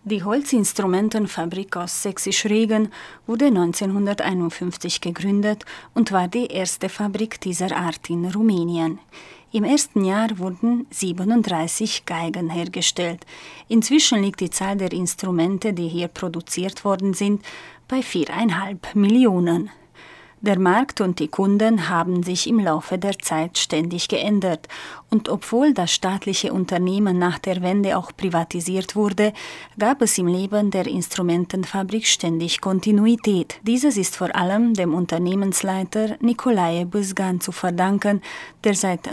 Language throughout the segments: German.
Die Holzinstrumentenfabrik aus Sächsisch-Regen wurde 1951 gegründet und war die erste Fabrik dieser Art in Rumänien. Im ersten Jahr wurden 37 Geigen hergestellt. Inzwischen liegt die Zahl der Instrumente, die hier produziert worden sind, bei 4,5 Millionen. Der Markt und die Kunden haben sich im Laufe der Zeit ständig geändert. Und obwohl das staatliche Unternehmen nach der Wende auch privatisiert wurde, gab es im Leben der Instrumentenfabrik ständig Kontinuität. Dieses ist vor allem dem Unternehmensleiter Nicolae Bâsgan zu verdanken, der seit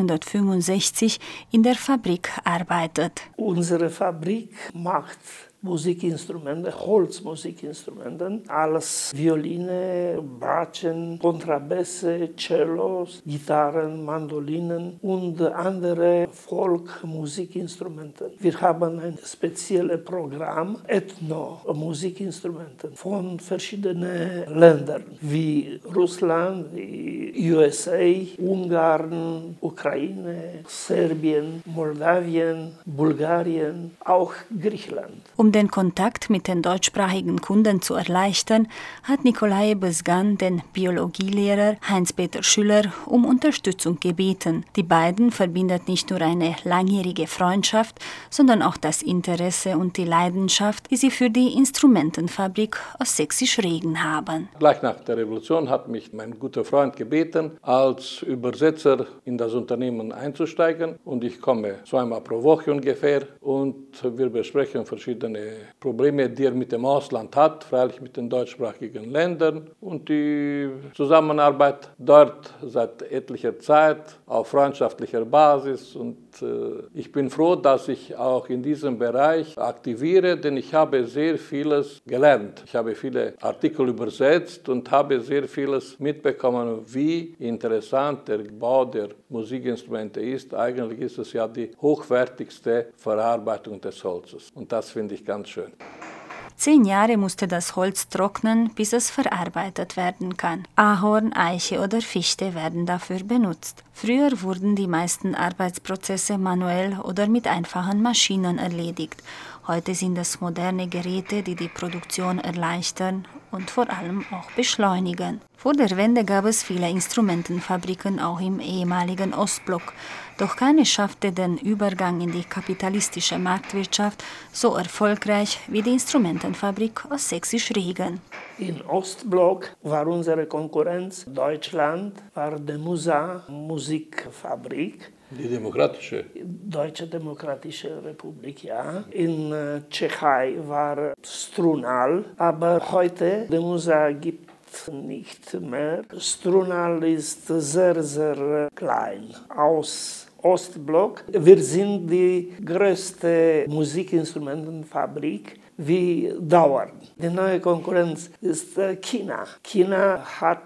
1965 in der Fabrik arbeitet. Unsere Fabrik macht Musikinstrumente, Holzmusikinstrumente, alles Violine, Bratschen, Kontrabässe, Cellos, Gitarren, Mandolinen und andere Folkmusikinstrumente. Wir haben ein spezielles Programm, Ethno-Musikinstrumente von verschiedenen Ländern, wie Russland, wie USA, Ungarn, Ukraine, Serbien, Moldawien, Bulgarien, auch Griechenland. Um den Kontakt mit den deutschsprachigen Kunden zu erleichtern, hat Nicolae Bâsgan den Biologielehrer Heinz-Peter Schüller um Unterstützung gebeten. Die beiden verbindet nicht nur eine langjährige Freundschaft, sondern auch das Interesse und die Leidenschaft, die sie für die Instrumentenfabrik aus Sächsisch-Regen haben. Gleich nach der Revolution hat mich mein guter Freund gebeten, als Übersetzer in das Unternehmen einzusteigen. Und ich komme zweimal pro Woche ungefähr und wir besprechen verschiedene Probleme, die er mit dem Ausland hat, freilich mit den deutschsprachigen Ländern. Und die Zusammenarbeit dort seit etlicher Zeit auf freundschaftlicher Basis. Und ich bin froh, dass ich auch in diesem Bereich aktiviere, denn ich habe sehr vieles gelernt. Ich habe viele Artikel übersetzt und habe sehr vieles mitbekommen, wie interessant der Bau der Musikinstrumente ist. Eigentlich ist es ja die hochwertigste Verarbeitung des Holzes. Und das finde ich ganz schön. 10 Jahre musste das Holz trocknen, bis es verarbeitet werden kann. Ahorn, Eiche oder Fichte werden dafür benutzt. Früher wurden die meisten Arbeitsprozesse manuell oder mit einfachen Maschinen erledigt. Heute sind es moderne Geräte, die die Produktion erleichtern und vor allem auch beschleunigen. Vor der Wende gab es viele Instrumentenfabriken auch im ehemaligen Ostblock. Doch keine schaffte den Übergang in die kapitalistische Marktwirtschaft so erfolgreich wie die Instrumentenfabrik aus Sächsisch-Regen. Im Ostblock war unsere Konkurrenz Deutschland, war die Musa Musikfabrik. Die demokratische? Deutsche Demokratische Republik, ja. In Tschechei war Strunal, aber heute die Musa gibt nicht mehr. Strunal ist sehr, sehr klein. Aus Ostblock. Wir sind die größte Musikinstrumentenfabrik wie dauernd. Die neue Konkurrenz ist China. China hat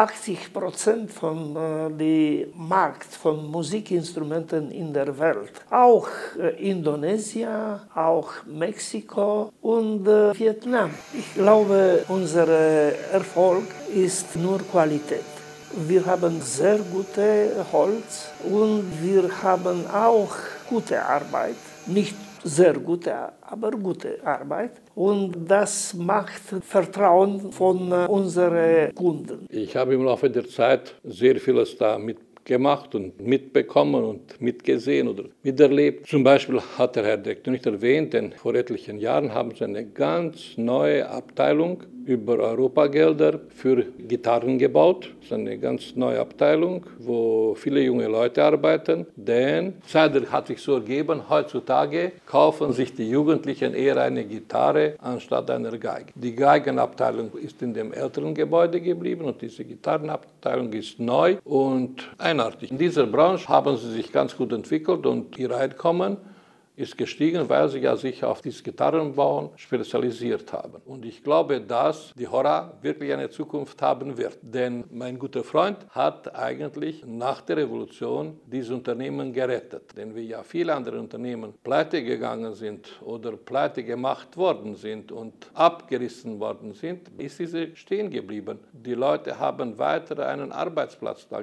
80% von dem Markt von Musikinstrumenten in der Welt. Auch Indonesien, auch Mexiko und Vietnam. Ich glaube, unser Erfolg ist nur Qualität. Wir haben sehr gute Holz und wir haben auch gute Arbeit. Nicht sehr gute, aber gute Arbeit. Und das macht Vertrauen von unseren Kunden. Ich habe im Laufe der Zeit sehr vieles damit gemacht und mitbekommen und mitgesehen oder miterlebt. Zum Beispiel hat der Herr Direktor nicht erwähnt, denn vor etlichen Jahren haben sie eine ganz neue Abteilung über Europagelder für Gitarren gebaut. Das ist eine ganz neue Abteilung, wo viele junge Leute arbeiten. Denn Zeit hat sich so ergeben, heutzutage kaufen sich die Jugendlichen eher eine Gitarre anstatt einer Geige. Die Geigenabteilung ist in dem älteren Gebäude geblieben und diese Gitarrenabteilung ist neu und einartig. In dieser Branche haben sie sich ganz gut entwickelt und ihr Einkommen ist gestiegen, weil sie ja sich auf dieses Gitarrenbauen spezialisiert haben. Und ich glaube, dass die Hora wirklich eine Zukunft haben wird. Denn mein guter Freund hat eigentlich nach der Revolution dieses Unternehmen gerettet. Denn wie ja viele andere Unternehmen pleite gegangen sind oder pleite gemacht worden sind und abgerissen worden sind, ist diese stehen geblieben. Die Leute haben weiter einen Arbeitsplatz da gehabt.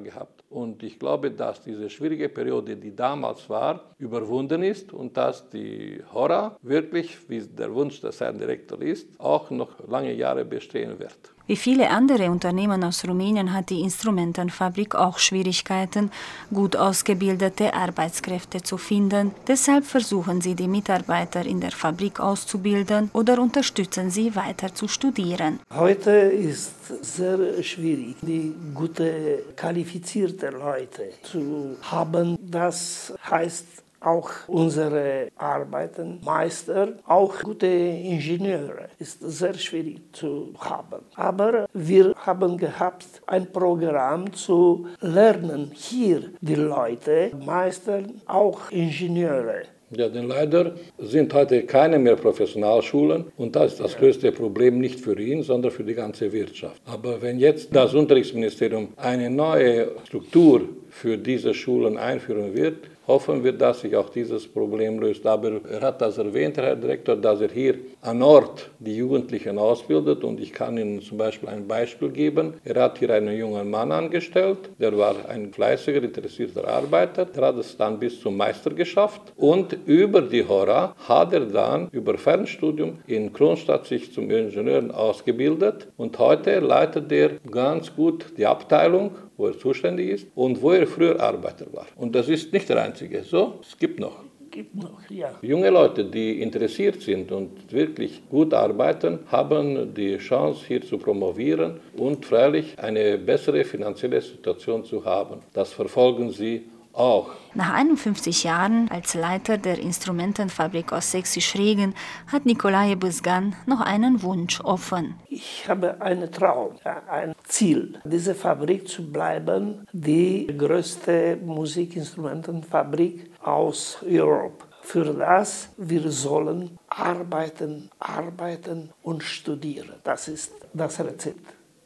Und ich glaube, dass diese schwierige Periode, die damals war, überwunden ist und dass die Hora wirklich, wie der Wunsch des Herrn Direktors ist, auch noch lange Jahre bestehen wird. Wie viele andere Unternehmen aus Rumänien hat die Instrumentenfabrik auch Schwierigkeiten, gut ausgebildete Arbeitskräfte zu finden. Deshalb versuchen sie, die Mitarbeiter in der Fabrik auszubilden oder unterstützen sie, weiter zu studieren. Heute ist sehr schwierig, die gute, qualifizierte Leute zu haben. Das heißt, auch unsere Arbeiten, Meister, auch gute Ingenieure, ist sehr schwierig zu haben. Aber wir haben gehabt ein Programm zu lernen, hier die Leute, Meister, auch Ingenieure. Ja, denn leider sind heute keine mehr Professionalschulen und das ist das größte Problem nicht für ihn, sondern für die ganze Wirtschaft. Aber wenn jetzt das Unterrichtsministerium eine neue Struktur für diese Schulen einführen wird, hoffen wir, dass sich auch dieses Problem löst. Aber er hat das erwähnt, Herr Direktor, dass er hier an Ort die Jugendlichen ausbildet. Und ich kann Ihnen zum Beispiel ein Beispiel geben. Er hat hier einen jungen Mann angestellt, der war ein fleißiger, interessierter Arbeiter. Der hat es dann bis zum Meister geschafft. Und über die Hora hat er dann über Fernstudium in Kronstadt sich zum Ingenieur ausgebildet. Und heute leitet er ganz gut die Abteilung, wo er zuständig ist und wo er früher Arbeiter war. Und das ist nicht der einzige. So, es gibt noch. Ja. Junge Leute, die interessiert sind und wirklich gut arbeiten, haben die Chance, hier zu promovieren und freilich eine bessere finanzielle Situation zu haben. Das verfolgen sie auch. Nach 51 Jahren als Leiter der Instrumentenfabrik aus Sächsisch-Regen hat Nicolae Bâsgan noch einen Wunsch offen. Ich habe einen Traum, ein Ziel, diese Fabrik zu bleiben, die größte Musikinstrumentenfabrik aus Europa. Für das wir sollen arbeiten und studieren. Das ist das Rezept.